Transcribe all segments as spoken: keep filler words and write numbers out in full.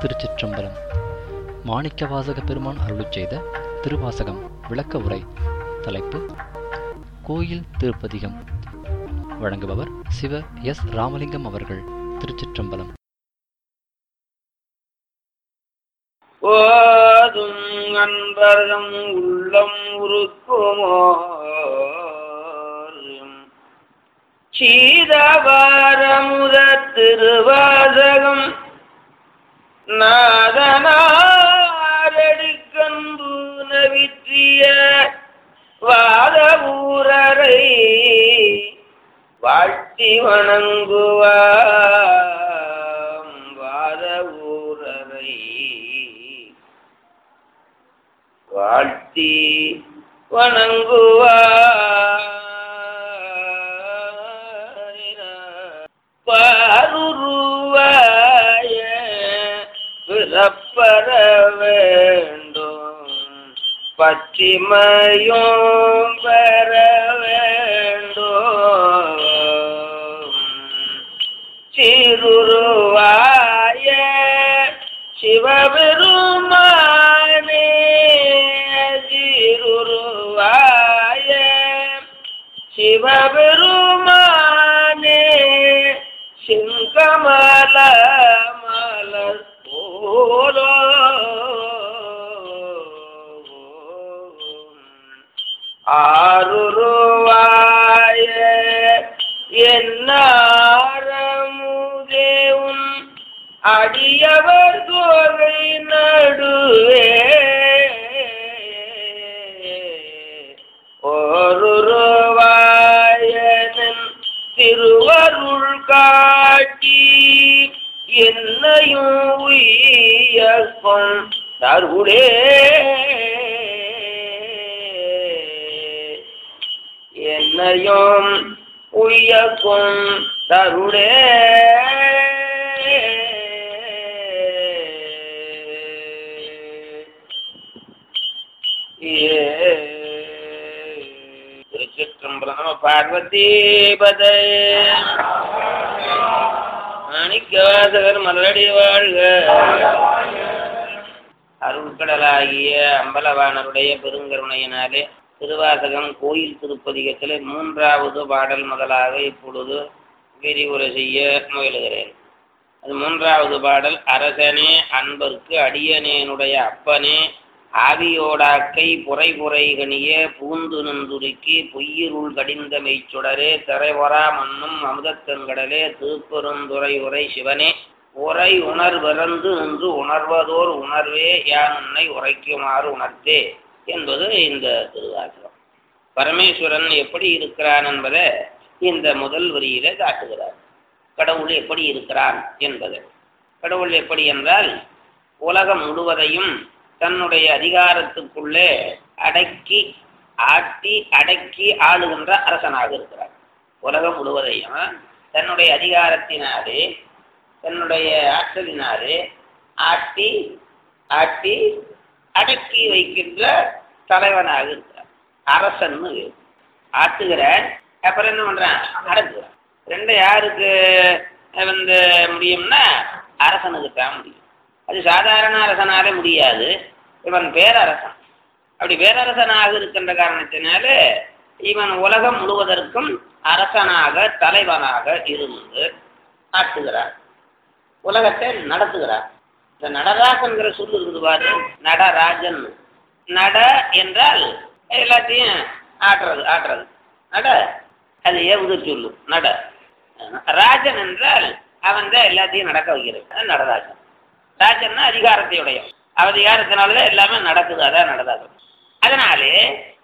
திருச்சிற்றம்பலம். மாணிக்கவாசக பெருமான் அருளிச் செய்த திருவாசகம் விளக்க உரை. தலைப்பு கோயில் திருப்பதிகம். வழங்குபவர் சிவ எஸ் ராமலிங்கம் அவர்கள். திருச்சிற்றம்பலம். ஓதும் அன்பர்தம் உள்ளம் உருக்குமோ சீதவாரமுத திருவாசகம் நாதனாரடிக்கன்பு நவிற்றிய வாதவூரரை வாழ்த்தி வணங்குவாம். வாதவூரரை வாழ்த்தி வணங்குவார். பாருருவாய பிறப்பற வேண்டும், பச்சிமையும் பெற வேண்டும். சிறுருவாய சிவபெருமானே, சிறுருவாய சிவபெருமானே, சிங்கமல மலர் போலோ ஆருருவாய என்னாரமுதேவும் அடியவர் தோகை நடுவே ஓருருவாயனின் திருவருள் காட்டி என்னையும் உய்யக்கும் தருளே. என்னையும் உய்யக்கும் தருளே. திருச்சிற்றம்பலம். பார்வதி பதே மாணிக்கவாசகர் மலரடி வாழ்க. அருள்கடலாகிய அம்பலவாணருடைய பெருங்கருணையினாலே திருவாசகம் கோயில் திருப்பதிகத்திலே மூன்றாவது பாடல் முதலாக இப்பொழுது விரிவுரை செய்ய முயலுகிறேன். அது மூன்றாவது பாடல். அரசனே அன்பர்க்கு அடியனேனுடைய அப்பனே, ஆவியோடாக்கை புரை புரை கணிய பூந்து நின்றுருக்கி பொய்யிருள் கடிந்த மெய்ச்சுடரே, திரைவரா மண்ணும் அமுதத்தெங்கடலே, திருப்பெருந்துறை உரை சிவனே, உரை உணர்விறந்து நின்று உணர்வதோர் உணர்வே யான் உன்னை உரைக்குமாறு உணர்த்தே என்பது இந்த திருவாசகம். பரமேஸ்வரன் எப்படி இருக்கிறான் என்பதை இந்த முதல் வரியில காட்டுகிறார். கடவுள் எப்படி இருக்கிறான் என்பது. கடவுள் எப்படி என்றால், உலகம் முழுவதையும் தன்னுடைய அதிகாரத்துக்குள்ளே அடக்கி ஆட்டி அடக்கி ஆளுகின்ற அரசனாக இருக்கிறார். உலகம் முழுவதையும் தன்னுடைய அதிகாரத்தினாலே தன்னுடைய ஆற்றலினாலே ஆட்டி ஆட்டி அடக்கி வைக்கின்ற தலைவனாக இருக்கிறார். அரசன் ஆட்டுகிறார், அப்புறம் என்ன பண்றான், அடக்குகிறான். ரெண்டு யாருக்கு வந்து முடியும்னா அரசனுக்கு தான் முடியும். அது சாதாரண அரசனாலே முடியாது. இவன் பேரரசன். அப்படி பேரரசனாக இருக்கின்ற காரணத்தினால இவன் உலகம் முழுவதற்கும் அரசனாக தலைவனாக இருந்து ஆட்டுகிறார், உலகத்தை நடத்துகிறார். இந்த நடராசன்கிற சொல்லு இருக்குது பாரு, நடராஜன். நட என்றால் எல்லாத்தையும் ஆட்டுறது ஆட்டுறது நட, அது ஏவுது சொல்லு நட. ராஜன் என்றால் அவன் தான் எல்லாத்தையும் நடக்க வைக்கிறது, நடராஜன். ராஜன்னா அதிகாரத்தையுடைய அதிகாரத்தினாலதான் எல்லாமே நடக்குது, அதான் நடந்தாது. அதனாலே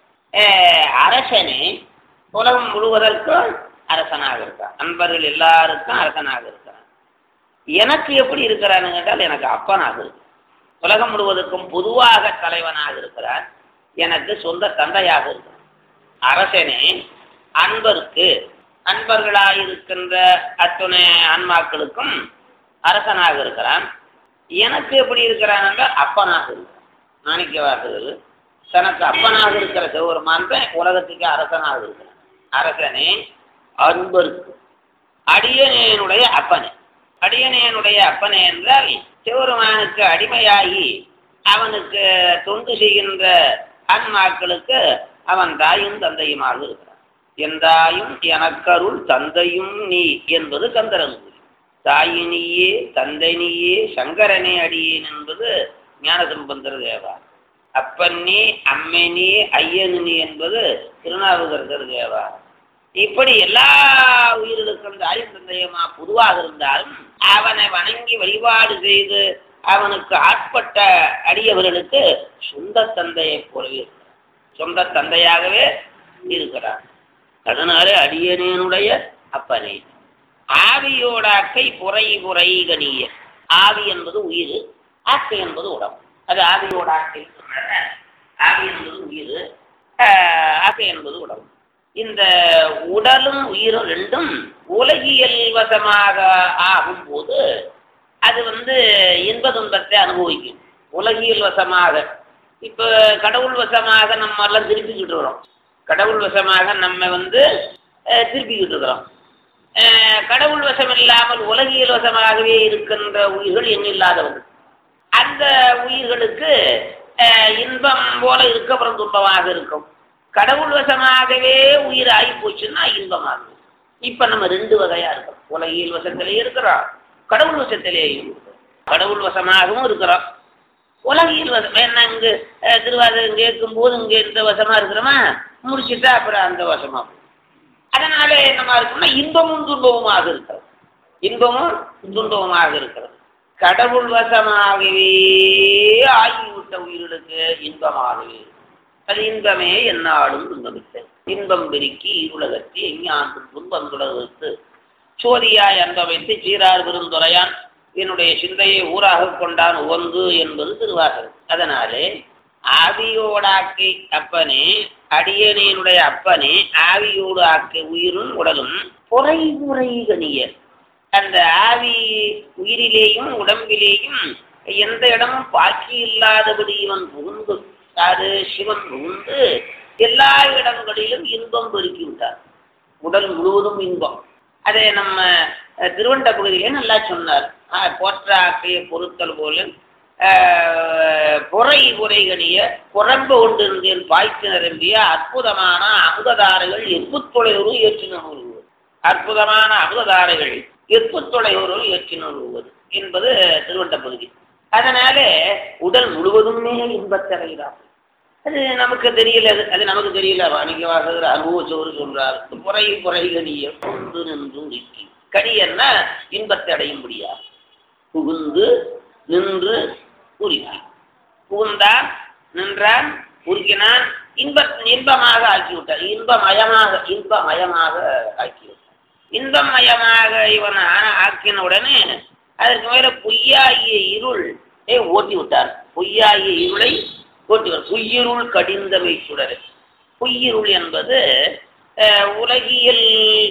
அரசனே உலகம் முழுவதற்கும் அரசனாக இருக்கான், நண்பர்கள் எல்லாருக்கும் அரசனாக இருக்கிறான். எனக்கு எப்படி இருக்கிறான்னு கேட்டால், எனக்கு அப்பனாக இருக்கு. உலகம் முழுவதற்கும் பொதுவாக தலைவனாக இருக்கிறான், எனக்கு சொந்த தந்தையாக இருக்கிறான். அரசனே அன்பருக்கு, அன்பர்களாயிருக்கின்ற அத்துணை ஆன்மாக்களுக்கும் அரசனாக இருக்கிறான். எனக்கு எப்படி இருக்கிறான் என்றால் அப்பனாக இருக்கிறான். மாணிக்கவாசகர் தனக்கு அப்பனாக இருக்கிற சிவபெருமான் உலகத்துக்கு அரசனாக இருக்கிறான். அரசனே அன்பருக்கு, அடியனேனுடைய அப்பனே. அடியனேனுடைய அப்பனே என்றால் சிவபெருமானுக்கு அவனுக்கு அடிமையாகி அவனுக்கு தொண்டு செய்கின்ற ஆன்மாக்களுக்கு அவன் தாயும் தந்தையுமாக இருக்கிறான். என் தாயும் எனக்கருள் தந்தையும் நீ என்பது கந்தரங்கு. தாயினியே தந்தை நீயே சங்கரனே அடியேன் என்பது ஞானசம்பந்தர் தேவார். அப்பன்னே அம்மனே ஐயனி என்பது திருநாவுக்கரசர் தேவார். இப்படி எல்லா உயிர்களுக்கும் தாயும் தந்தையுமா பொதுவாக இருந்தாலும் அவனை வணங்கி வழிபாடு செய்து அவனுக்கு ஆட்பட்ட அடியவர்களுக்கு சொந்த தந்தையை போலவே இருக்கிறார், சொந்த தந்தையாகவே இருக்கிறார். அதனால அடியனுடைய அப்பனே. ஆவியோட அக்கை புரை புரை கணிய. ஆவி என்பது உயிர், ஆக்கை என்பது உடம்பு. அது ஆவியோட ஆக்கை. ஆவி என்பது உயிர், ஆக்கை என்பது உடம்பு. இந்த உடலும் உயிரும் ரெண்டும் உலகியல் வசமாக ஆகும் போது அது வந்து இன்ப துன்பத்தை அனுபவிக்கும். உலகியல் வசமாக இப்போ கடவுள் வசமாக நம்ம எல்லாம் திருப்பிக்கிட்டு இருக்கிறோம். கடவுள் வசமாக நம்ம வந்து திருப்பிக்கிட்டு இருக்கிறோம். கடவுள் வசம் இல்லாமல் உலகியல் வசமாகவே இருக்கின்ற உயிர்கள் எண்ணில்லாதவர்கள். அந்த உயிர்களுக்கு இன்பம் போல இருக்க அப்புறம் துன்பமாக இருக்கும். கடவுள் வசமாகவே உயிர் ஆகி போச்சுன்னா இன்பமாகும். இப்ப நம்ம ரெண்டு வகையா இருக்கோம். உலகியல் வசத்திலேயே இருக்கிறோம், கடவுள் வசத்திலேயும் இருக்கிறோம். கடவுள் வசமாகவும் இருக்கிறோம், உலகியல் வசம். என்ன இங்கு திருவாதிரம் கேட்கும் போது இங்க இந்த வசமா இருக்கிறோமா, முடிச்சுட்டா அப்புறம் அந்த வசமா. அதனால என்னமா இருக்குன்னா இன்பமும் துன்பமுமாக இருக்கிறது. இன்பமும் துன்பமுமாக இருக்கிறது. கடவுள் வசமாகவே ஆகிவிட்ட உயிர்களுக்கு இன்பமாகவே. அது இன்பமே என்னாலும் துன்பமில்லை. இன்பம் பெருக்கி இருளகத்தி எஞ்ஞான்றும் துன்பம் துலகத்து சோதியாய் அன்ப வைத்து சீரார் விருந்துரையான் என்னுடைய சிந்தையை ஊராக கொண்டான் ஒன்று என்பது திருவாசகம். அதனாலே ஆவியோடு ஆக்கை அப்பனே அடியனுடைய அப்பனே ஆவியோடு ஆக்கை உயிரும் உடலும் பொறை முறை கணியர். அந்த ஆவி உயிரிலேயும் உடம்பிலேயும் எந்த இடமும் பாக்கி இல்லாதபடி இவன் புகுந்து, அது சிவன் புகுந்து எல்லா இடங்களிலும் இன்பம் பெருக்கி விட்டார். உடல் முழுவதும் இன்பம். அதை நம்ம திருவண்ட பகுதியிலே நல்லா சொன்னார். போற்ற ஆக்கையை பொருத்தல் போல பொறை பொறைகணிய புறம்பு கொண்டிருந்தேன் பாய்ச்சி நிரம்பிய அற்புதமான அமுததாரைகள் எப்புத்தொலையோடு ஏற்றினூறுவது. அற்புதமான அமுததாரைகள் எப்புத்தொலையோடு ஏற்றினூறுவது என்பது திருவண்ட பகுதி. அதனால உடல் முழுவதுமே இன்பத்தடைகிறார். அது நமக்கு தெரியல, அது அது நமக்கு தெரியல. வாணிக வாசகர் அனுபவச்சோறு சொல்றார். புறை புறைகணிய புகுந்து நின்று உருக்கி. கடியன்னா இன்பத்தை அடையும்படியா புகுந்து நின்று உருக்கி. புகுந்தான், நின்றான், உருக்கினான், இன்ப இன்பமாக ஆக்கிவிட்டார். இன்பமயமாக இன்பமயமாக ஆக்கிவிட்டார். இன்பமயமாக இவன் ஆக்கின உடனே அதற்கு மேல பொய்யாகிய இருள் ஓட்டி விட்டார். பொய்யாகிய இருளை ஓட்டிவர். பொய்யிருள் கடிந்தமை சுடர். பொய்யிருள் என்பது உலகியல்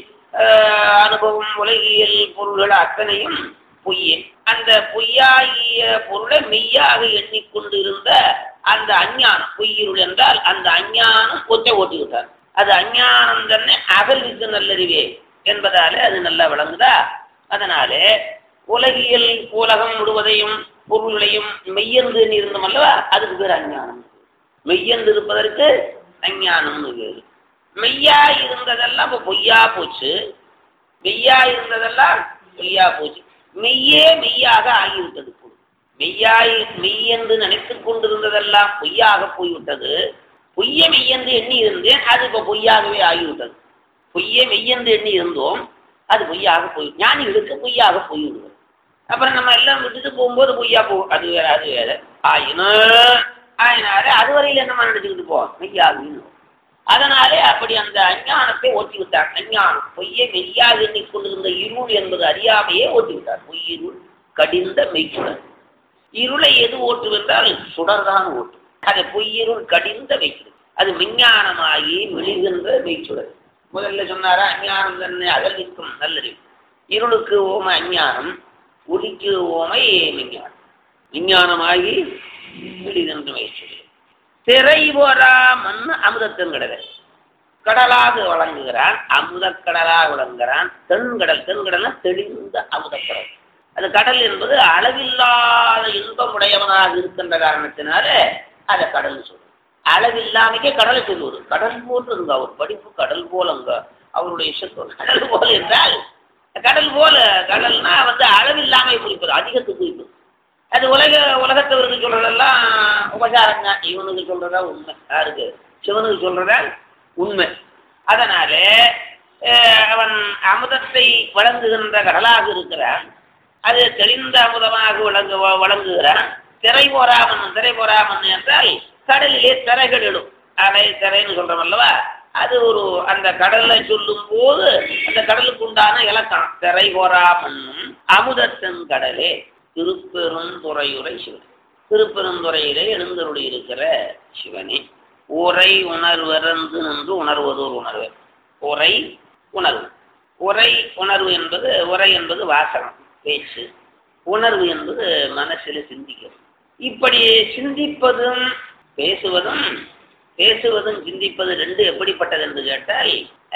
அனுபவம், உலகியல் பொருள்கள் அத்தனையும் பொய்யே. அந்த பொய்யாகிய பொருளை மெய்யாக எண்ணிக்கொண்டு இருந்த அந்த அஞ்ஞானம் பொய்யிருள் என்றால் அந்த அஞ்ஞானம் ஒத்தை ஓட்டி விட்டார். அது அஞ்ஞானம் தானே அகல்வித்து நல்லறிவே என்பதால அது நல்லா விளங்குதா. அதனாலே உலகியல் உலகம் முழுவதையும் பொருள்களையும் மெய்யந்து இருந்தோம் அல்லவா, அதுக்கு பேர் அஞ்ஞானம். மெய்யந்து இருப்பதற்கு அஞ்ஞானம்னு பேரு. மெய்யா இருந்ததெல்லாம் இப்போ பொய்யா போச்சு. மெய்யா இருந்ததெல்லாம் பொய்யா போச்சு. மெய்யே மெய்யாக ஆகிவிட்டது. மெய்யாய் மெய்யென்று நினைத்துக் கொண்டிருந்ததெல்லாம் பொய்யாக போய்விட்டது. பொய்ய மெய்யென்று எண்ணி இருந்தேன், அது இப்போ பொய்யாகவே ஆகிவிட்டது. பொய்ய மெய்யென்று எண்ணி இருந்தோம், அது பொய்யாக போய் ஞானிகளுக்கு பொய்யாக போய்விடுவது. அப்புறம் நம்ம எல்லாம் விட்டுட்டு போகும்போது பொய்யா போகும். அது வேற அது வேற ஆயினும் ஆயினால அதுவரையில் என்னமா நினைச்சுக்கிட்டு போவோம், மெய்யாகும். அதனாலே அப்படி அந்த அஞ்ஞானத்தை ஓட்டி விட்டார். அஞ்ஞானம் பொய்யை மெய்யாக எண்ணிக்கொண்டிருந்த இருள் என்பது அறியாமையே ஓட்டி விட்டார். பொய்யிருள் கடிந்த மெய்ச்சுடர். இருளை எது ஓட்டுவென்றால் சுடர்தான் ஓட்டு. அதை பொய்யிருள் கடிந்த மெய்ச்சுடர். அது விஞ்ஞானமாகி விழுகின்ற மெய்ச்சுடர். முதல்ல சொன்னாரா அஞ்ஞானம் தன்னை அகல்விக்கும் நல்லறிவு. இருளுக்கு ஓமை அஞ்ஞானம், ஒளிக்கு ஓமை விஞ்ஞானம். விஞ்ஞானமாகி விழுகின்ற மெய்ச்சுடர். திரை போரா மண் அமுதத்தின் கடலை கடலாக வழங்குகிறான். அமுத கடலாக விளங்குகிறான். தென்கடல், தென்கடல்னா தெளிந்த அமுதக்கடல். அது கடல் என்பது அளவில்லாத இன்பம் உடையவனாக இருக்கின்ற காரணத்தினால அதை கடல் சொல்லுவோம். அளவில்லாமைக்கே கடலை சொல்லுவது. கடல் போல் இருங்க அவர் படிப்பு, கடல் போலங்க அவருடைய சொல். கடல் போல் என்றால் கடல் போல, கடல்னா வந்து அளவில்லாமை குறிப்பது, அதிகத்துக்கு குறிப்பது. அது உலக உலகத்தவருக்கு சொல்றதெல்லாம் உபசாரங்க, இவனுக்கு சொல்றதா உண்மை, யாருக்கு சிவனுக்கு சொல்றதா உண்மை. அதனால அவன் அமுதத்தை வழங்குகின்ற கடலாக இருக்கிறான். அது தெளிந்த அமுதமாக விளங்கு வழங்குகிறான். திரை போராமன், திரை போராமன் என்றால் கடலிலே திரைகள் இடும், அலை திரைன்னு சொல்றோம் அல்லவா, அது ஒரு அந்த கடலை சொல்லும் போது அந்த கடலுக்கு உண்டான இலக்கணம். திரை போராமன் அமுதத்தின் கடலே திருப்பெருந்துறையுரை சிவன். திருப்பெருந்துறையிலே எழுந்தருளி இருக்கிற சிவனே, உரை உணர்வறந்து நின்று உணர்வதோர் உணர்வு. உரை உணர்வு, உரை உணர்வு என்பது, உரை என்பது வாசகம் பேச்சு, உணர்வு என்பது மனசில் சிந்திக்கிறது. இப்படி சிந்திப்பதும் பேசுவதும் பேசுவதும் சிந்திப்பது ரெண்டு எப்படிப்பட்டது என்று கேட்டால்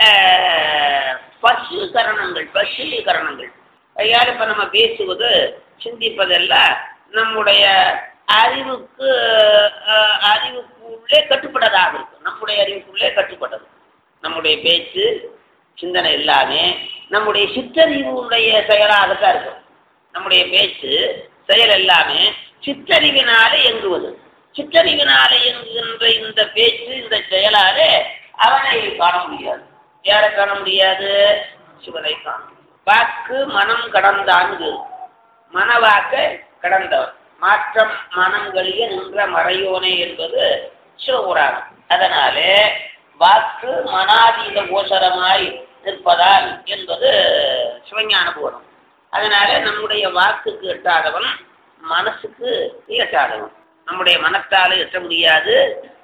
பசு கரணங்கள், பசு கரணங்கள். யார் இப்ப நம்ம பேசுவது சிந்திப்பதெல்லாம் நம்முடைய அறிவுக்கு அறிவுக்குள்ளே கட்டுப்பட்டதாக இருக்கும். நம்முடைய அறிவுக்குள்ளே கட்டுப்பட்டது நம்முடைய பேச்சு சிந்தனை எல்லாமே நம்முடைய சிற்றறிவுடைய செயலாகத்தான் இருக்கும். நம்முடைய பேச்சு செயல் எல்லாமே சிற்றறிவினாலே இயங்குவது. சிற்றறிவினாலே இயங்குகின்ற இந்த பேச்சு இந்த செயலாலே அவனை காண முடியாது. யாரை காண முடியாது? சிவனை காண. வாக்கு மனம் கடந்தான்னு, மனவாக்க கடந்தவர், மாற்றம் மனங்களிலே நின்ற மறையோனே என்பது சிவபுராணம். அதனாலே வாக்கு மனாதீத கோசரமாய் நிற்பதால் என்பது சிவஞான போதம். அதனால நம்முடைய வாக்குக்கு எட்டாதவன் மனசுக்கு எட்டாதவன். நம்முடைய மனத்தால எட்ட முடியாது.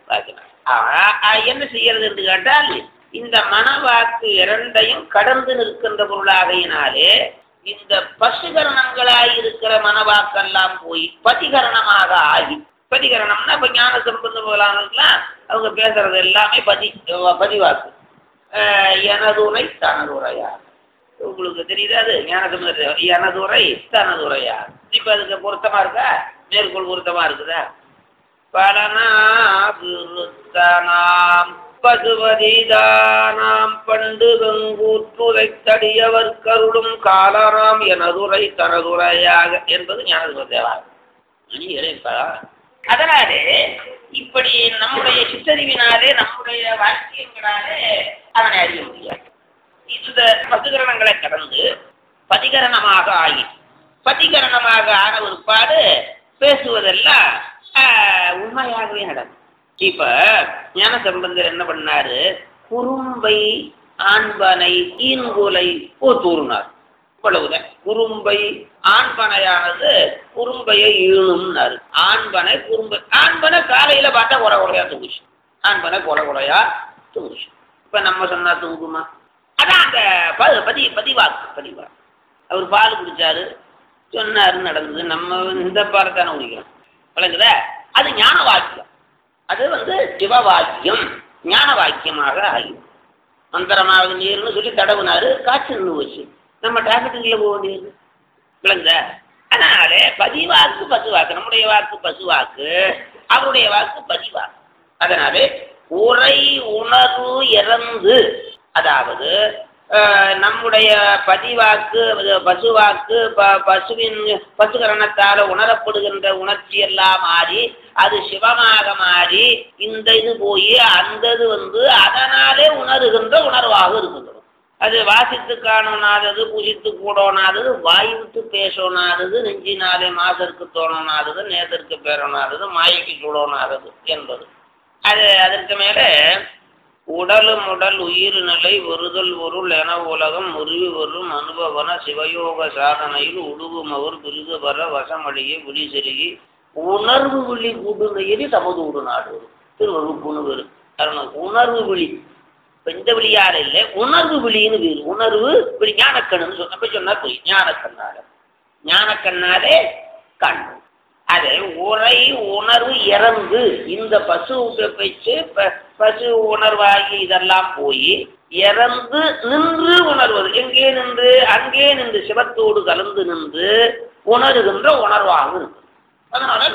என்ன செய்யறது என்று கேட்டால் இந்த மனவாக்கு இரண்டையும் கடந்து நிற்கின்ற பொருளாகையினாலே இந்த பசுகரணங்களாய் இருக்கிற மனவாக்கெல்லாம் போய் பதிகரணமாக ஆகி, பதிகரணம்னா இப்ப ஞான சம்பந்த முதலானதுலாம் அவங்க பேசுறது எல்லாமே பதி பதிவாக்கு. எனதுரை தனதுரையா, உங்களுக்கு தெரியுது அது ஞான சம்பந்த எனதுரை தனதுரையா. இப்ப அதுக்கு பொருத்தமா இருக்கா? மேற்கோள் பொருத்தமா இருக்குதா? பலனாம் பசுபதிதானாம் பண்டு வெங்கூற்றுரை தடியவர் கருடும் காலராம் எனதுரை தனதுரையாக என்பது ஞானசம்பந்தேவாகும். அதனாலே இப்படி நம்முடைய சிற்றறிவினாலே நம்முடைய வாக்கியங்களாலே அவனை அறிய முடியாது. இந்த பசுகரணங்களை கடந்து பதிகரணமாக ஆகி, பதிகரணமாக ஆன ஒருபாடு பேசுவதெல்லாம் உண்மையாகவே நடக்கும். இப்ப ஞான சம்பந்தர் என்ன பண்ணாரு? குறும்பை ஆண்பனை ஈன்கோலை போத்தூர்னார். இவ்வளவுதான். குறும்பை ஆண்பனையானது குறும்பையை ஈணும்னாரு. ஆண்பனை குறும்பை, ஆண்பனை காலையில பார்த்தா கொலை கொலையா தூங்குச்சு. ஆண்பனை கொலை கொலையா தூங்குச்சு. இப்ப நம்ம சொன்னா தூங்குமா? அதான் அந்த பதி பதிவாக்கு பதிவாக்கு. அவர் பால் குடிச்சாரு, சொன்னாரு, நடந்தது. நம்ம இந்த பாலத்தான குடிக்கிறோம், விளங்குதா? அது ஞான வாக்கியம். அது வந்து சிவ வாக்கியம், ஞான வாக்கியமாக ஆகும். மந்திரமாக நீர்னு சொல்லி தடவுனாரு, காய்ச்சல் நின்று போச்சு. நம்ம டாக்டருக்குள்ள போக வேண்டியது, விளங்குதா? அதனாலே பதிவாக்கு பசுவாக்கு, நம்முடைய வாக்கு பசுவாக்கு, அவருடைய வாக்கு பதிவாக்கு. அதனாலே உரை உணர்வு இறந்து, அதாவது நம்முடைய பதிவாக்கு பசுவாக்கு பசுவின் பசுகரணத்தால் உணரப்படுகின்ற உணர்ச்சி எல்லாம் மாறி அது சிவமாக மாறி இந்த இது போய் அந்த இது வந்து அதனாலே உணர்கின்ற உணர்வாக இருக்கின்றது. அது வாசித்து காணோனாதது, புசித்து கூடோனாதது, வாய்விட்டு பேசோனாதது, நெஞ்சினாலே மாசருக்கு தோணோனாதது, நேதற்கு பேரோனாதது, மாயைக்கு சூடோனாதது என்பது. அது அதற்கு மேல உடலும் உடல் உயிர் நிலை ஒருதல் பொருள் என உலகம் முறிவு வரும் அனுபவன சிவயோக சாதனையில் உடுவும் அவர் பிரிது வர வசமழிய விழி செருகி உணர்வு விழி கூடுநெறி தமது உடு நாடு திருவருப்புன்னு வேறு. உணர்வு விழி இந்த விழியார இல்லை, உணர்வு விழின்னு வேறு. உணர்வு விழி ஞானக்கண்ணுன்னு சொன்ன சொன்னா போய் ஞானக்கண்ணால ஞானக்கண்ணாலே கண். அது உரை உணர்வு இறந்து இந்த பசு பேச்சு பசு உணர்வாகி இதெல்லாம் போய் இறந்து நின்று உணர்வது. எங்கே நின்று? அங்கே நின்று சிவத்தோடு கலந்து நின்று உணர்கின்ற உணர்வாக இருக்கு. அதனால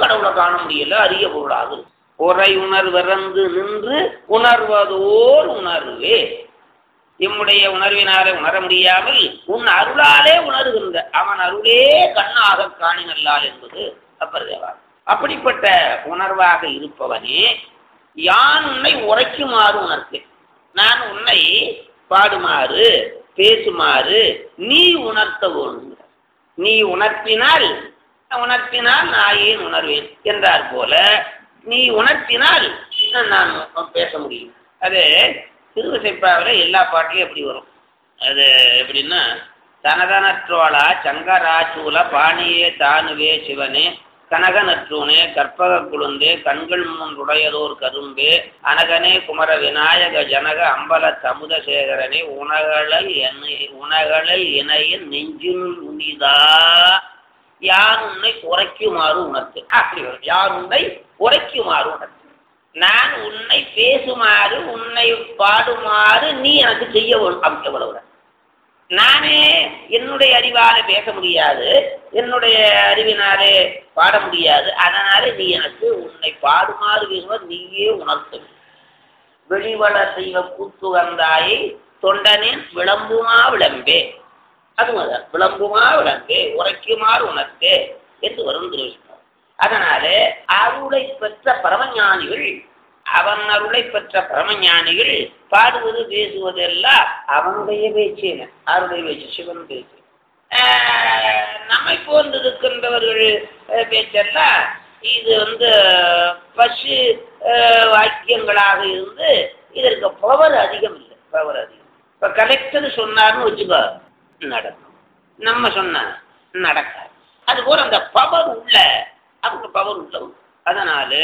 கடவுளை காண முடியல, அரிய பொருளாக. உரை உணர்விறந்து நின்று உணர்வதோர் உணர்வே. எம்முடைய உணர்வினாலே உணர முடியாமல் உன் அருளாலே உணர்கின்ற அவன் அருளே கண்ணாக காணினல்லால் என்பது அப்பர் தேவாரம். அப்படிப்பட்ட உணர்வாக இருப்பவனே யான் உன்னை உரைக்குமாறு உணர்த்தேன். நான் உன்னை பாடுமாறு பேசுமாறு நீ உணர்த்த வேண்டும். நீ உணர்த்தினால் உணர்த்தினால் நான் ஏன் உணர்வேன் என்றார் போல நீ உணர்த்தினால் நான் பேச முடியும். அது திருவிசைப்பாவில் எல்லா பாட்டிலையும் எப்படி வரும். அது எப்படின்னா, தனதனற்றோளா சங்கராச்சூல பாணியே தானுவே சிவனே கனகனற்றூனே கற்பக குழுந்தே கண்கள் மூன்றுடையதோர் கரும்பே அனகனே குமர விநாயக ஜனக அம்பல சமுதசேகரனே உணகழல் என்னை உணகழல் இணையின் நெஞ்சினுள் உனிதா யார் உன்னை உரைக்குமாறு உணர்த்து. அப்படி வரும். யார் உன்னை உரைக்குமாறு உணர்த்து. நான் உன்னை பேசுமாறு உன்னை பாடுமாறு நீ எனக்கு செய்ய வேண்டும். அப்படி எவ்வளவு நானே என்னுடைய அறிவாலே பேச முடியாது, என்னுடைய அறிவினாலே பாட முடியாது. அதனாலே நீ எனக்கு உன்னை பாடுமாறு பேசுவது நீயே உணர்த்து. வெளிவள செய்வ கூத்து வந்தாயை தொண்டனின் விளம்புமா விளம்பே. அதுதான் விளம்புமா விளம்பே உரைக்குமாறு உணர்த்தே என்று வரும் திருவிழா. அதனாலே அருளை பெற்ற பரமஞானிகள் அவன் அருளை பெற்ற பரமஞானிகள் பாடுவது பேசுவதெல்லாம் அவனுடைய பேச்சேன. அவருடைய பேச்சு சிவன் பேச்சு. நம்மை போன்றிருக்கின்றவர்கள் பேச்செல்லாம் இது வந்து பசு வாக்கியங்களாக இருந்து இதற்கு பவர் அதிகம் இல்லை. பவர் அதிகம். இப்ப கலெக்டர் சொன்னார்னு வச்சுக்கோ, நடக்கும். நம்ம சொன்ன நடக்காது. அதுபோல அந்த பவர் உள்ள அவங்க பவர் உள்ளவங்க. அதனால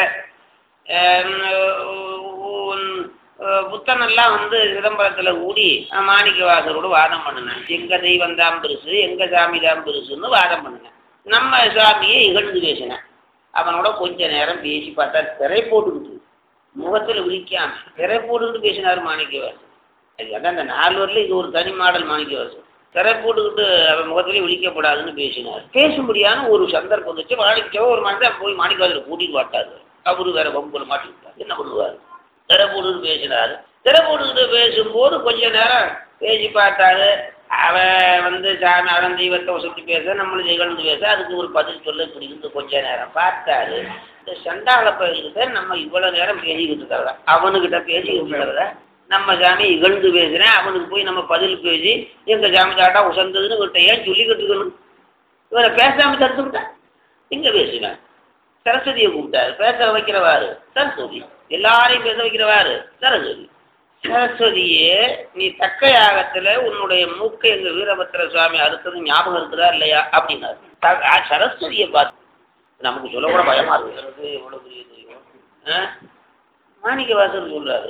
புத்தனெல்லாம் வந்து சிதம்பரத்துல ஊடி மாணிக்க வாசரோடு வாதம் பண்ணினேன். எங்க தெய்வம் தான் பெருசு, எங்க சாமி தான் பெருசுன்னு வாதம் பண்ணினேன். நம்ம சாமியை இகழ்ந்து பேசினேன். அவனோட கொஞ்ச நேரம் பேசி பார்த்தா திரை போட்டுக்கிட்டு முகத்துல விழிக்காம திரை போட்டுக்கிட்டு பேசினாரு மாணிக்க வாசர். அதான் அந்த நாலு வரல இது ஒரு தனி மாடல் மாணிக்க வாசர். திரை போட்டுக்கிட்டு அவன் முகத்திலே விழிக்கப்படாதுன்னு பேசினார். பேசும்படியான ஒரு சந்தர்ப்பம் வச்சு மாணிக்கவோ ஒரு மனிதன் போய் மாணிக்க வாசரை கூட்டிட்டு வாட்டாரு. அவரு வேற வம்புல மாட்டிக்கிட்டார். என்ன பண்ணுவாரு? திரை போட்டுக்கிட்டு பேசினாரு. திரை போட்டுக்கிட்டு பேசும்போது கொஞ்ச நேரம் பேசி பார்த்தாரு. அவன் வந்து சாமி அவன் தெய்வத்தை சுற்றி பேச நம்மளும் நிகழ்ந்து பேச அதுக்கு ஒரு பதில் சொல்ல இப்படி இருந்து கொஞ்ச நேரம் பார்த்தாரு. இந்த சண்டாள பயிர்கிட்ட நம்ம இவ்வளவு நேரம் பேசிக்கிட்டு இருக்கிறதா, அவனுக்கிட்ட பேசிக்கிட்டு இருக்கிறத நம்ம சாமி இகழ்ந்து பேசுறேன், அவனுக்கு போய் நம்ம பதில் பேசி எங்க சாமி தாட்டா உசந்ததுன்னு இவர்கிட்ட ஏன் சொல்லிக்கிட்டு இருக்கணும்? இவரை பேசாம தடுத்துக்கிட்டா இங்க பேசினேன். சரஸ்வதியை கூப்பிட்டாரு. பேச வைக்கிறவாரு சரஸ்வதி. எல்லாரையும் பேச வைக்கிறவாரு சரஸ்வதி. சரஸ்வதியே நீ தக்க யாகத்துல உன்னுடைய மூக்கை எங்க வீரபத்திர சுவாமி அறுத்தது ஞாபகம் இருக்குதா இல்லையா அப்படின்னாரு. சரஸ்வதியை பார்த்து நமக்கு சொல்ல கூட பயமா இருக்கு. எவ்வளவு பெரிய தெய்வம். மாணிக்க வாசர் சொல்றாரு,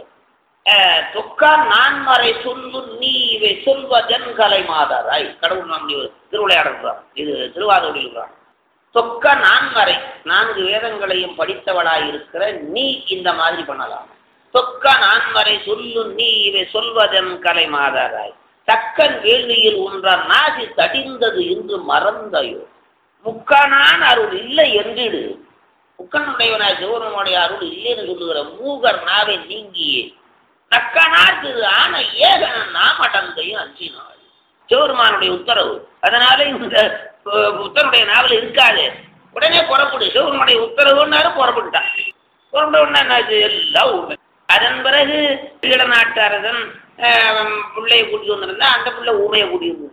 தொக்கா நான்மறை சொல்லு நீ இவை சொல்வதன் கலை மாதாராய். கடவுள் நாம் திருவிளையாடுறான். இது திருவாரூரில் தொக்க நான்மறை நான்கு வேதங்களையும் படித்தவளாய் இருக்கிற நீ இந்த மாதிரி பண்ணலாம். தொக்க நான்மறை சொல்லு நீ இவை சொல்வதன் கலை மாதாராய். தக்கன் வேள்வியில் ஒன்றான் நாசி தடிந்தது என்று மறந்தையோ. முக்கனான் அருள் இல்லை என்றிடு. முக்கனுடையவனாய் சிவனுடைய அருள் இல்லைன்னு சொல்லுகிற மூகர் நாவை நீங்கியே தக்கனாக்கு ஆன ஏகன நாமடந்தையும் அஞ்சினாள். சிவருமானுடைய உத்தரவு. அதனால இந்த புத்தனுடைய நாவல் இருக்காது. உடனே புறப்படு. சிவனுடைய உத்தரவுன்னாரு புறப்பட்டுட்டான். புறப்பட்ட உடனே என்னாச்சு? எல்லாம் உண்மை. அதன் பிறகு ஈழநாட்டு அரசன் பிள்ளையை கூட்டிட்டு வந்திருந்தா அந்த பிள்ளை ஊமையை கூட்டிட்டு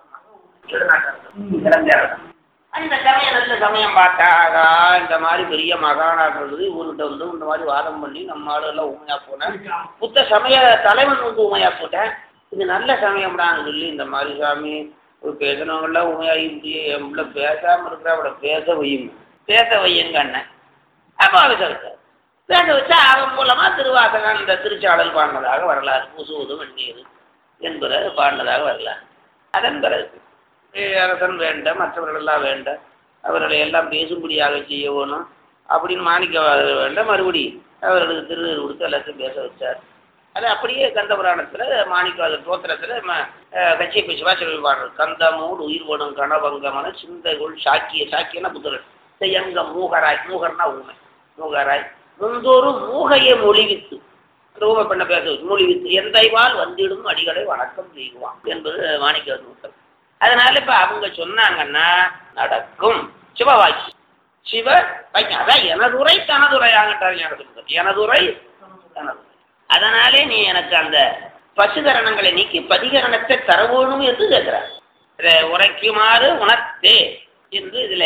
வந்தார். அந்த சமயம் நல்ல சமயம் பார்த்தாகா இந்த மாதிரி பெரிய மகானாடுறது இவர்கிட்ட வந்து இந்த மாதிரி வாதம் பண்ணி நம்ம ஆளுலாம் ஊமையா போனேன். புத்த சமய தலைவன் வந்து ஊமையா போட்டேன். இது நல்ல சமயம்டான்னு சொல்லி இந்த மாதிரி சாமி ஒரு பேசினவங்களாம் உண்மையாகி இப்படியே என் பிள்ளை பேசாமல் இருக்கிற அவளை பேச வையுங்க பேச வையுங்க அண்ணன். அப்போ அவசரத்தை பேச வச்சா அவன் மூலமாக திருவாசகம் இந்த திருச்சாடல் பாடினதாக வரலாறு. முசுவது வெந்நீர் என்பதை பாடினதாக வரலாறு. அதன் பிறகு அரசன் வேண்ட மற்றவர்களெல்லாம் வேண்ட அவர்களை எல்லாம் பேசும்படியாக செய்ய வேணும் அப்படின்னு மாணிக்க வேண்ட மறுபடி அவர்களுக்கு திரு கொடுத்து எல்லாத்தையும் பேச வச்சார். அது அப்படியே கந்த புராணத்தில் மாணிக்காத தோத்திரத்தில் கட்சியை பேசி வாசல் பாடுறது. கந்தமோடு உயிர் போடும் கணவங்கமான சிந்தைகள் சாக்கிய சாக்கியன்னா புத்தகன் எங்க மூகராய், மூகர்னா ஊமை, மூகராய் முந்தொரு மூகையை மொழிவித்து, ரூப பண்ண பேச மொழிவித்து எந்தைவால் வந்திடும் அடிகளை வணக்கம் செய்வான் என்பது மாணிக்க நூட்டம். அதனால இப்ப அவங்க சொன்னாங்கன்னா நடக்கும். சிவவாக்கி சிவ வாக்கியம், அதான் எனதுரை தனதுரையாங்கட்டார் ஞானசம்பந்தர், எனதுரை தனதுரை. அதனாலே நீ எனக்கு அந்த பசுகரணங்களை நீக்கி பதிகரணத்தை தரவோணும் என்று கேட்கிறார். உரைக்குமாறு உணர்த்தே என்று இதுல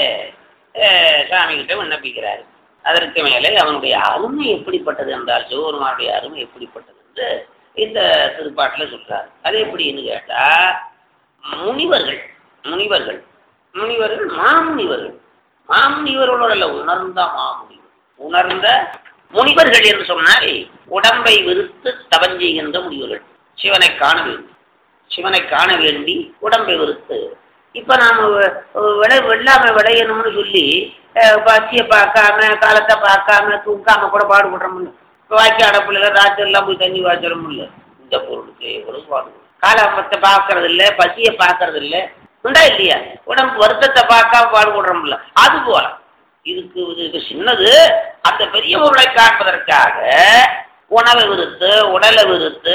சாமி கிட்ட விண்ணப்பிக்கிறார். அதற்கு மேலே அவனுடைய அருமை எப்படிப்பட்டது என்றால், சிவபெருமானுடைய அருமை எப்படிப்பட்டது என்று இந்த திருப்பாட்டில் சொல்றார். அது எப்படின்னு கேட்டா, முனிவர்கள் முனிவர்கள் முனிவர்கள் மாமுனிவர்கள், மாமுனிவர்களோட உணர்ந்த மாமுனிவர், உணர்ந்த முனிவர்கள் என்று சொன்னால் உடம்பை வெறுத்து தவஞ்செய்கின்ற முனிவர்கள். சிவனை காண வேண்டும், சிவனை காண வேண்டி உடம்பை வெறுத்து. இப்ப நாம விளை வெள்ளாம விளையணும்னு சொல்லி பசியை பார்க்காம காலத்தை பார்க்காம தூக்காம கூட பாடுபடுறோம்ல. வாக்கி அடப்புல ராத்திரி எல்லாம் போய் தண்ணி வாய்ச்சிடும் இல்லை. இந்த பொருளுக்கு எவ்வளவு பாடுபடும். காலத்தை பார்க்கறது இல்லை, பசியை பார்க்கறது இல்லை, உண்டா இல்லையா? உடம்பு வருத்தத்தை பார்க்காம பாடுபடுறோம்ல. அது போல இதுக்கு இதுக்கு சின்னது. அந்த பெரிய பொருளை காண்பதற்காக உணவை விருத்து உடலை விருத்து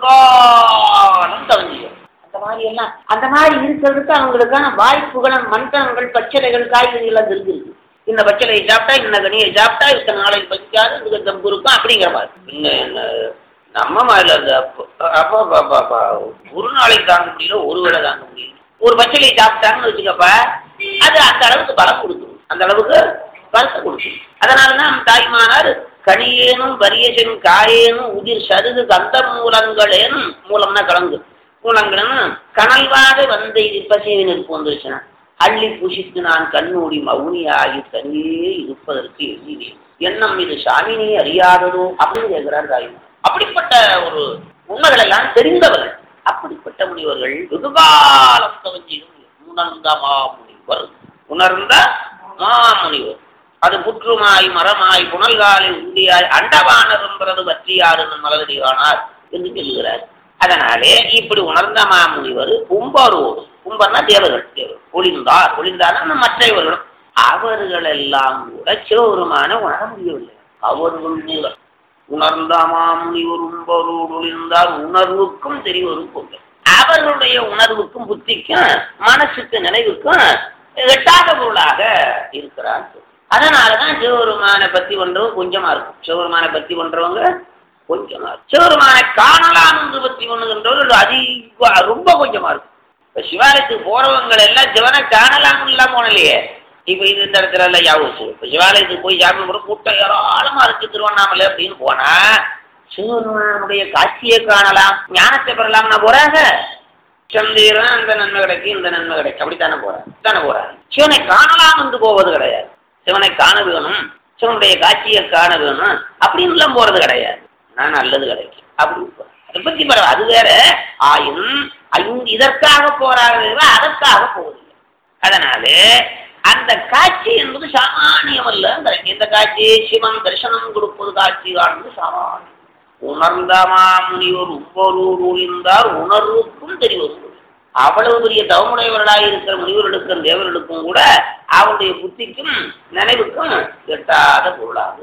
வெகுகாலம் தவஞ்சிடும். அந்த மாதிரி எல்லாம் அந்த மாதிரி இருக்கிறதுக்கு அவங்களுக்கான வாய்ப்புகள், மந்திரங்கள், பச்சிலைகள், காய்கறிகள் எல்லாம் தெரிஞ்சிருக்கு. இந்த பச்சிலையை சாப்பிட்டா இந்த கனியை சாப்பிட்டா இத்தனை நாளைக்கு பசிக்காது, இதுக்கு தம்பு இருக்கும் அப்படிங்கிற மாதிரி. இன்னும் நம்ம மாதிரில இருந்து அப்போ அப்பா ஒரு நாளைக்கு தாங்க முடியல, ஒரு வேளை தாங்க முடியல. ஒரு பச்சிலையை சாப்பிட்டாங்கன்னு வச்சுக்கப்பா, அது அந்த அளவுக்கு பலம் கொடுக்கும், அந்த அளவுக்கு பலத்தை கொடுக்கும். அதனாலதான் தாய்மானார் கனியேனும் வரியசன் காயேனும் உதிர் சருகு கந்த மூலங்களேனும், மூலம்னா கலங்கு, மூலங்களும் கனல்வாத வந்த பசியவினருக்கு வந்துருச்சுன்னா அள்ளி புஷித்து நான் கண்ணூடி மவுனி ஆகி தனியே இருப்பதற்கு எண்ணினேன், எண்ணம் இது சாமினே அறியாததோ அப்படின்னு கேட்கிறார் தாய்மார். அப்படிப்பட்ட ஒரு உண்மைகள் எல்லாம் தெரிந்தவர்கள், அப்படிப்பட்ட முனிவர்கள் வெகுகாலம் தவஞ்சியும் உணர்ந்த மாமுனிவர், உணர்ந்த மாமுனிவர். அது புற்றுமாய் மரமாய் புனல்காலில் உண்டியாய் அண்டவானர் என்பது பற்றியாறு மலரடியானார் என்று சொல்லுகிறார். அதனாலே இப்படி உணர்ந்த மாமுனிவர் கும்பரோடு, கும்பர்னா தேவர்கள், தேவர் ஒளிந்தார், ஒளிந்தார் மற்றவர்களும் அவர்கள் எல்லாம் கூட சிவபெருமான உணர முடியவில்லை. அவர்கள் மூலம் உணர்ந்த மாமுனிவர் உம்பரோடு ஒளிந்தார், உணர்வுக்கும் தெரிவருக்கும் அவர்களுடைய உணர்வுக்கும் புத்திக்கும் மனசுக்கு நினைவுக்கும் எட்டாத பொருளாக இருக்கிறார். அதனாலதான் சிவபெருமானை பத்தி பண்றவங்க கொஞ்சமா இருக்கும், சிவபெருமானை பத்தி பண்றவங்க கொஞ்சமா இருக்கும். சிவபெருமானை காணலாம் என்று பத்தி பண்ணுகின்றவர்கள் அதிக ரொம்ப கொஞ்சமா இருக்கும். இப்ப சிவாலயத்துக்கு போறவங்க எல்லாம் சிவனை காணலாம் இல்லாம போனலையே. இப்ப இது இந்த இடத்துல எல்லாம் யாவும் இப்ப சிவாலயத்துக்கு போய் சாமி கூட கூட்டம் ஏராளமா இருக்கு திருவண்ணாமலை அப்படின்னு போனா சிவபெருமானுடைய காட்சியை காணலாம், ஞானத்தை பெறலாம்னா போறாங்க. சந்தீரன் அந்த நன்மை கிடைக்கும், இந்த நன்மை கிடைக்கும், அப்படித்தானே போறாங்க, தானே போறாங்க. சிவனை காணலாம் என்று போவது கிடையாது. சிவனை காண வேணும், சிவனுடைய காட்சியை காண வேணும் அப்படின்னு எல்லாம் போறது கிடையாது. நான் நல்லது கிடைக்கும் அப்படி அதை பத்தி பரவ அது வேற. ஆயினும் இதற்காக போறாங்க, அதற்காக போவதில்லை. அதனால அந்த காட்சி என்பது சாமானியம் அல்ல. இந்த காட்சி சிவன் தரிசனம் கொடுப்பது காட்சி காண்பது சாமானியம். உணர்ந்த மாமுனிவர் உப்பரூர் ஒளிந்தார் உணர்வுக்கும் தெரிவது. அவ்வளவு பெரிய தவமுடையவர்களாக இருக்கிற முனிவர்களுக்கும் தேவர்களுக்கும் கூட அவருடைய புத்திக்கும் நினைவுக்கும் எட்டாத பொருளாக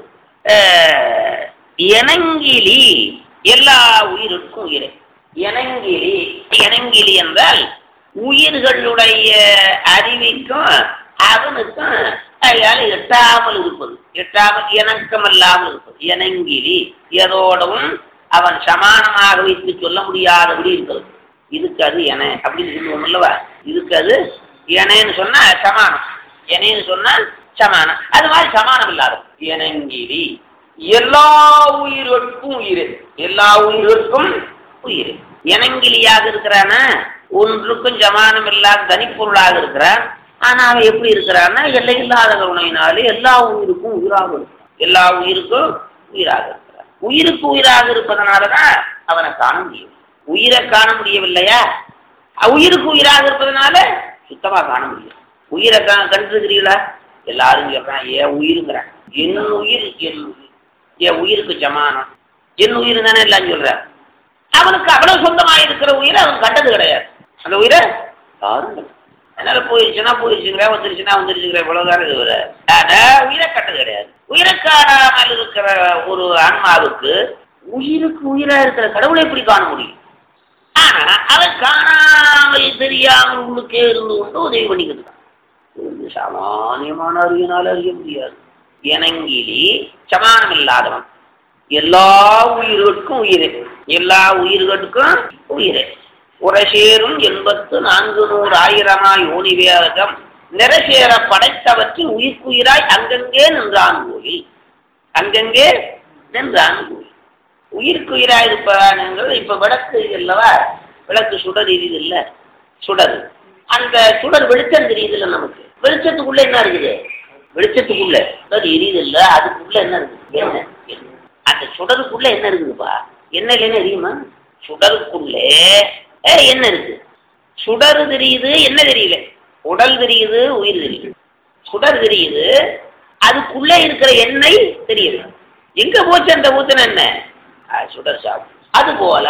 இணங்கிலி எல்லா உயிருக்கும் உயிரை. இணங்கிலி இணங்கிலி என்றால் உயிர்களுடைய அறிவிக்கும் அவனுக்கும் அதால எட்டாமல் இருப்பது, எட்டாமல் இணக்கமல்லாமல் இருப்பது. இணங்கிலி எதோடவும் அவன் சமானமாக வைத்து சொல்ல முடியாதபடி இருக்கிறது. இதுக்கு அது என அப்படின்னு சொல்லுவோம் அல்லவா, இதுக்கு அது எனன்னு சொன்னா சமானம், எனன்னு சொன்னா சமானம். அது மாதிரி சமானம் இல்லாத இணங்கிலி எல்லா உயிர்களுக்கும் உயிர், எல்லா உயிர்களுக்கும் உயிர். இணங்கிலியாக இருக்கிறான ஒன்றுக்கும் சமானம் இல்லாத தனிப்பொருளாக இருக்கிறான். ஆனா அவன் எப்படி இருக்கிறான்னா எல்லை இல்லாத கருணையினாலே எல்லா உயிருக்கும் உயிராக இருக்கும், எல்லா உயிருக்கும் உயிராக இருக்கிறான். உயிருக்கு உயிராக இருப்பதனாலதான் அவனை காண முடியும். உயிரை காண முடியவில்லையா, உயிருக்கு உயிராக இருப்பதனால சுத்தமா காண முடியும். உயிரை கா கண்டிருக்கிறீங்களா? எல்லாரும் சொல்றான் ஏன் உயிருங்கிறான். என் உயிர் என் உயிர், என் உயிருக்கு சமானம், என் உயிர் தானே எல்லாம் சொல்றான். அவனுக்கு அவ்வளவு சொந்தமாக இருக்கிற உயிரை அவன் கண்டது கிடையாது. அந்த உயிரை யாரும் அதனால போயிடுச்சுன்னா போயிடுச்சுங்கிறேன், வந்துருச்சுன்னா வந்துருச்சுங்கிற இவ்வளவுதான் இது வர. ஆனா உயிரை கட்டது கிடையாது. உயிரை காணாமல் இருக்கிற ஒரு ஆன்மாவுக்கு உயிருக்கு உயிரா இருக்கிற கடவுளை எப்படி காண முடியும்? ஆனா அதை காணாமல் தெரியாமல் உள்ளுக்கே இருந்து கொண்டு உதவி பண்ணிக்கிட்டு சாமானியமான அறிவினால் அறிய முடியாது. இனங்கிலி சமானம் இல்லாதவன், எல்லா உயிர்களுக்கும் உயிரே, எல்லா உயிர்களுக்கும் உயிரே. உரசேரும் எண்பத்து நான்கு நூறு ஆயிரமாய் ஓனிவேதம் நிறசேர படைத்தவற்றின் உயிர்க்குயிராய் அங்கங்கே நின்றான் கோயில், அங்கங்கே நின்றான் கோயில். உயிர்க்குயிராய் இருப்பதானுங்கிறது இப்ப விளக்கு இல்லவா, விளக்கு சுடர் எரியுது இல்ல, சுடர், அந்த சுடர் வெளிச்சம் தெரியுது இல்ல நமக்கு, வெளிச்சத்துக்குள்ள என்ன இருக்குது, வெளிச்சத்துக்குள்ள சுடர் எரியுது இல்ல, அதுக்குள்ள என்ன இருக்குது, என்ன அந்த சுடருக்குள்ள என்ன இருக்குதுப்பா, என்ன இல்லைன்னு தெரியுமா? சுடருக்குள்ளே என்ன இருக்கு? சுடரு தெரியுது, என்ன தெரியல, உடல் தெரியுது, உயிர் தெரியுது. சுடர் தெரியுது, அதுக்குள்ள இருக்கிற எண்ணெய் தெரியுது. எங்க போச்சு அந்த ஊத்தன என்ன? சுடர் சாப்பிடு. அது போல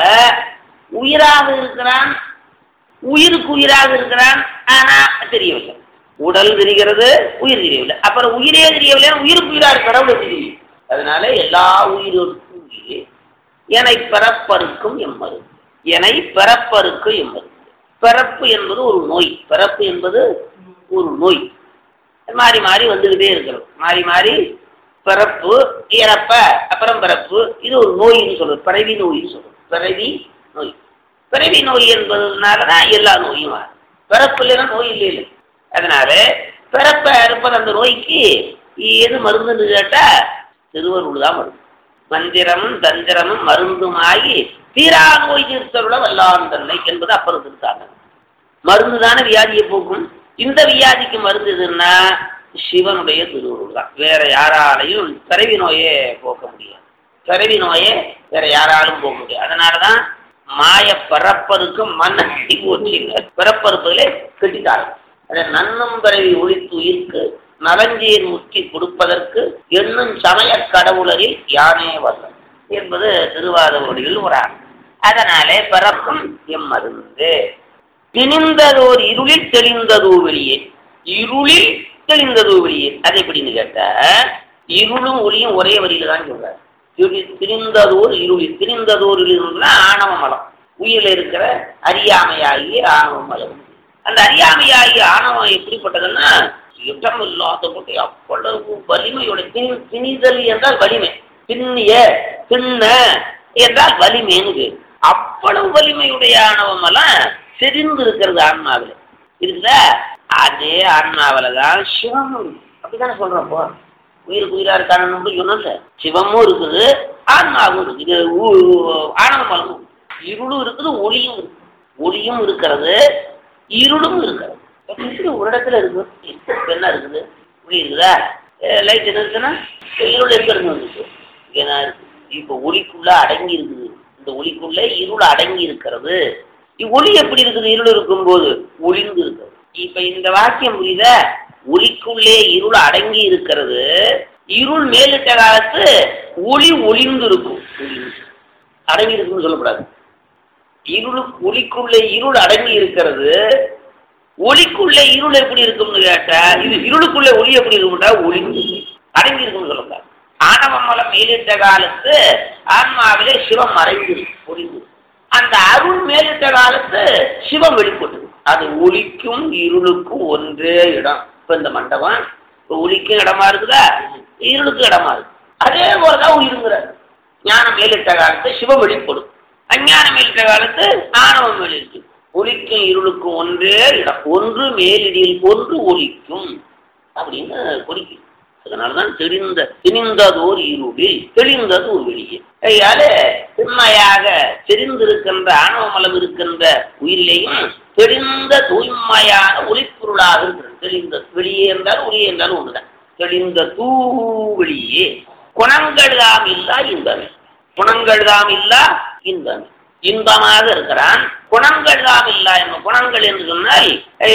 உயிராக இருக்கிறான், உயிருக்கு உயிராக இருக்கிறான், ஆனா தெரியவில்லை. உடல் தெரிகிறது, உயிர் தெரியவில்லை. அப்புறம் உயிரே தெரியவில்லை, உயிருக்கு உயிராக கடவுள் தெரியும். அதனால எல்லா உயிரிற்கும் உயிரே என்னை பிறப்பருக்கும் எம்மரு, என்னை பிறப்பருக்கு எம்மது. பிறப்பு என்பது ஒரு நோய், பிறப்பு என்பது ஒரு நோய், மாறி மாறி வந்துகிட்டே இருக்கிறது. மாறி மாறி பிறப்பு, இறப்ப, அப்புறம் பிறப்பு, இது ஒரு நோயின்னு சொல்றது, பிறவி நோயின்னு சொல்றது. பிறவி நோய், பிறவி நோய் என்பதுனாலதான் எல்லா நோயும் வரும். பிறப்பு இல்லைன்னா நோய் இல்லை இல்லை. அதனால பிறப்ப இருப்பது அந்த நோய்க்கு எது மருந்துன்னு கேட்டா திருவருள் தான் மருந்து. மந்திரமும் தந்திரமும் மருந்துமாகி தீரா நோய் தீர்த்தருள வல்லான் தன்னை என்பது அப்புறம் திருத்தாங்க. மருந்து தானே வியாதியை போக்கும். இந்த வியாதிக்கு மருந்து எதுன்னா சிவனுடைய திருவருள் தான். வேற யாராலையும் பிறவி நோயே போக்க முடியாது. பிறவி நோயே வேற யாராலும் போக முடியாது. அதனாலதான் மாய பிறப்பருக்கும் மண்ணை போச்சுங்க. பிறப்பருப்பதிலே கெட்டித்தாரு. அதை நன்னும் பிறவி ஒழித்து உயிர்க்கு நலஞ்சீர் முற்றி கொடுப்பதற்கு என்னும் சமய கடவுளரில் யானே வல்லம் என்பது திருவாதவடியில் ஒரு ஆண். அதனாலே பிறக்கும் எம்மருந்து. திணிந்ததோர் இருளில் தெளிந்ததோ வெளியே, இருளில் தெளிந்ததோ வெளியே. அது எப்படின்னு கேட்ட, இருளும் ஒளியும் ஒரே வரியில தான் சொல்றாரு. திணிந்ததோர் இருளில், திணிந்ததோர் இருள்னா ஆணவ மலம், உயிரில் இருக்கிற அறியாமையாகிய ஆணவ மலம். அந்த அறியாமையாகிய ஆணவம் எப்படிப்பட்டதுன்னா யுத்தம் இல்லாத போட்டு அவ்வளவு வலிமையோட. திணிதல் என்றால் வலிமை, திண்ணிய திண்ண என்றால் வலிமைன்னு. அவ்வளவு வலிமையுடைய ஆணவம் எல்லாம் செறிந்து இருக்கிறது ஆன்மாவில் இருக்குதா. அதே ஆன்மாவில தான் சிவமும் அப்படித்தானே சொல்றப்போ. உயிருக்கு உயிரா இருக்கானு சொன்ன சிவமும் இருக்குது, ஆன்மாவும் இருக்குது. ஆணவ மலமும் இருளும் இருக்குது, ஒளியும் இருக்கு. ஒளியும் இருக்கிறது, இருளும் இருக்கிறது. ஒரு இடத்துல இருக்கு. என்ன இருக்குது? ஒளி இருக்குதா? லைட் என்ன இருக்குன்னா இருள் எங்க இருந்து வந்துச்சு? ஏன்னா இருக்கு. இப்ப ஒளிக்குள்ள அடங்கி இருக்குது. இந்த ஒளிக்குள்ள இருள் அடங்கி இருக்கிறது. ஒளி எப்படி இருக்குது? இருள் இருக்கும் போது ஒளிந்து இருக்கிறது. இப்ப இந்த வாக்கியம் புரியுத? ஒளிக்குள்ளே இருள் அடங்கி இருக்கிறது. இருள் மேலிட்ட காலத்து ஒளி ஒளிந்து இருக்கும். அடங்கி இருக்குன்னு சொல்லக்கூடாது. இருள் ஒளிக்குள்ளே இருள் அடங்கி இருக்கிறது. ஒளிக்குள்ளே இருள் எப்படி இருக்கும்னு கேட்டா, இது இருளுக்குள்ளே ஒளி எப்படி இருக்கும்டா ஒளிந்து அடங்கி இருக்கும்னு சொல்லக்கூடாது. ஆணவ மலம் மேலிட்ட காலத்து ஆன்மாவிலே சிவம் மறைந்து ஒளிந்து, அந்த அருள் மேலிட்ட காலத்து சிவம் வெளிப்பட்டது. அது ஒளிக்கும் இருளுக்கும் ஒன்றே இடம். இப்ப இந்த மண்டபம் ஒளிக்கும் இடமா இருக்குதா, இருளுக்கும் இடமா இருக்கு. அதே போலதான் உயிருங்கிறார். ஞானம் மேலிட்ட காலத்து சிவம் வெளிப்படும், அஞ்ஞானம் மேலிட்ட காலத்து ஆணவம் வெளியிட்டு. ஒளிக்கும் இருளுக்கும் ஒன்றே இடம், ஒன்று மேலிடியில் ஒன்று ஒளிக்கும் அப்படின்னு குறிக்கும். அதனாலதான் தெரிந்த திணிந்ததோர் இருளில் தெளிந்தது ஒரு வெளியே. கையால உண்மையாக தெரிந்திருக்கின்ற ஆணவ மலம் இருக்கின்ற உயிரிலேயும் தெளிந்த தூய்மையான ஒளிப்பொருளாக இருக்கிறது. தெளிந்த வெளியே என்றால் ஒளியே என்றாலும் ஒன்றுதான். தெளிந்த தூ வெளியே. குணங்கள்தாம் இல்லா இன்பமே, குணங்கள்தாம் இல்லா இன்பமே. இன்பமாக இருக்கிறான், குணங்கள் தான் இல்லா. என்ன குணங்கள் என்று சொன்னால்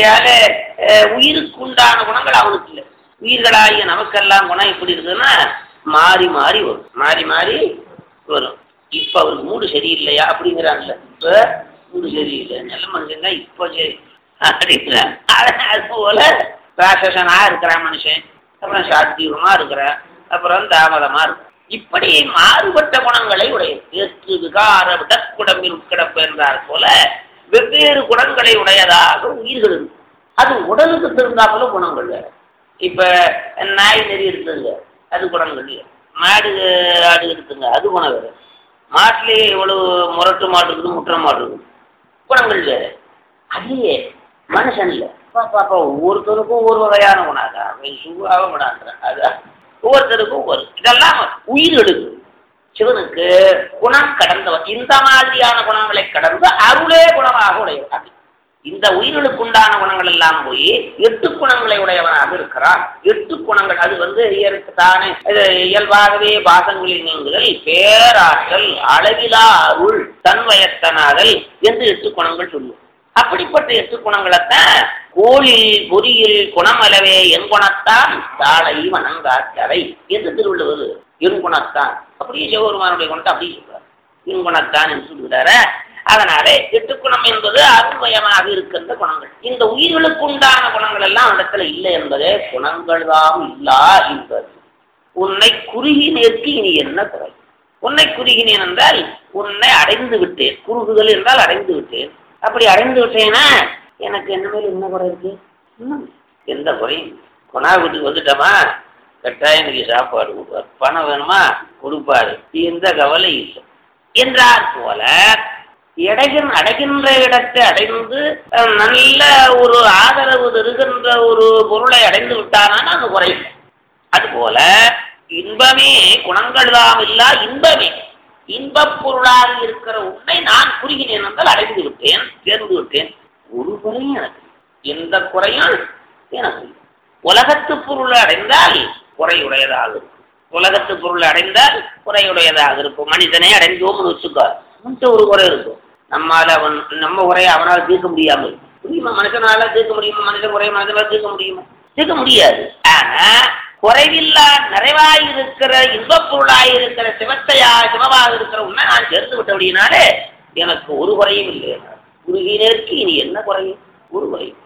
உயிருக்கு உண்டான குணங்கள் அவனுக்கு இல்லை. உயிர்களாகிய நமக்கெல்லாம் குணம் எப்படி இருக்குதுன்னா மாறி மாறி வரும், மாறி மாறி வரும். இப்ப அவருக்கு மூடு சரியில்லையா அப்படிங்கிறாங்கல்ல. இப்ப மூடு சரியில்லை, நல்ல மனுஷன் தான் இப்ப சரி, அப்படிங்கிற. அது போல ராட்சசனா இருக்கிறான் மனுஷன், அப்புறம் சாத்தியமா இருக்கிறான், அப்புறம் தாமதமா இருக்கிறான். இப்படி மாறுபட்ட குணங்களை உடைய ஏற்று விகார விடக்குடம்பில் உட்கிடப்பு என்றார் போல வெவ்வேறு குணங்களை உடையதாக உயிர்கள் இருக்கு. அது உடலுக்கு திருந்தாப்புல குணங்கள் வேற. இப்ப நாய் நெறி இருக்குங்க, அது குணங்கள். மாடு ஆடு இருக்குங்க, அது குணம் வேற. மாட்டிலேயே எவ்வளவு முரட்டு மாடு இருக்குது, முற்ற மாடு இருக்குது, குணங்கள் வேற. அதுலயே மனுஷன் இல்லை பாப்பா ஒவ்வொருத்தருக்கும் ஒவ்வொரு வகையான குணம் தான் சுகாக குணாந்துறேன். அதான் ஒவ்வொருத்தருக்கும் ஒவ்வொரு இதெல்லாம் உயிர்களுக்கு. சிவனுக்கு குணம் கடந்தவர், இந்த மாதிரியான குணங்களை கடந்து அருளே குணமாக உடையவர். இந்த உயிர்களுக்கு உண்டான குணங்கள் எல்லாம் போய் எட்டு குணங்களை உடையவனாக இருக்கிறான். எட்டு குணங்கள் அது வந்து தானே இயல்பாகவே பாசங்களில் நீங்குதல், பேராற்றல், அளவிலா அருள், தன்வயத்தனாதல் என்று எட்டு குணங்கள் சொல்லும். அப்படிப்பட்ட எட்டு குணங்களைத்தான் கோளில் பொறியில் குணமளவே என் குணத்தான் தாளை வணங்காத்தவை என்று திருவள்ளுவர் என் குணத்தான் அப்படியே சிவபெருமானுடைய குணத்தை அப்படியே சொல்றார். என் குணத்தான் என்று சொல்கிறார. அதனால எட்டு குணம் என்பது அருள்மயமாக இருக்கின்ற குணங்கள். இந்த உயிர்களுக்கு உண்டான குணங்கள் எல்லாம் இடத்துல இல்லை என்பதே குணங்கள் தான் இல்லா என்பது. உன்னை குறுகினேற்கு இனி என்ன குறை? உன்னை குறுகினேன் என்றால் உன்னை அடைந்து விட்டேன். குறுகுதல் என்றால் அடைந்து விட்டேன். அப்படி அடைந்து விட்டேன்னா எனக்கு என்ன மேல என்ன குறை இருக்கு? எந்த குறையும். கொணா வீட்டுக்கு வந்துட்டோமா கட்டாயம் இன்னைக்கு சாப்பாடு கொடுப்பாரு, பணம் வேணுமா கொடுப்பாரு, எந்த கவலை இல்லை என்றார் போல எடைகின் அடைகின்ற இடத்தை அடைந்து நல்ல ஒரு ஆதரவு தருகின்ற ஒரு பொருளை அடைந்து விட்டானா அது குறையும். அதுபோல இன்பமே குணங்கள் தான் இல்லா இன்பமே இன்பப் பொருளாக இருக்கிற உன்னை நான் குறுகினேன் என்றால் அடைந்து விட்டேன், சேர்ந்து விட்டேன். ஒரு குறையும் எனக்கு, எந்த குறையும் எனக்கு. உலகத்து பொருளை அடைந்தால் குறையுடையதாக இருக்கும். உலகத்து பொருளை அடைந்தால் குறையுடையதாக இருக்கும். மனிதனை அடைந்தோம்னு வச்சுக்கோ, ஒரு குறை இருக்கும். நம்மால அவன் நம்ம குறைய அவனால் தீர்க்க முடியாமல் முடியுமா? மனுஷனால தீர்க்க முடியுமா? மனுஷன் குறைய மனிதனால தீர்க்க முடியுமா? தீர்க்க முடியாது. ஆனா குறைவில்லா நிறைவாயிருக்கிற இன்பப் பொருளாயிருக்கிற சிவத்தையா சிவமாக இருக்கிற உன்னை நான் சேர்த்து விட்ட அப்படின்னாலே எனக்கு ஒரு குறையும் இல்லை. குறுகினேற்கு இனி என்ன குறையும்? ஒரு குறையும்.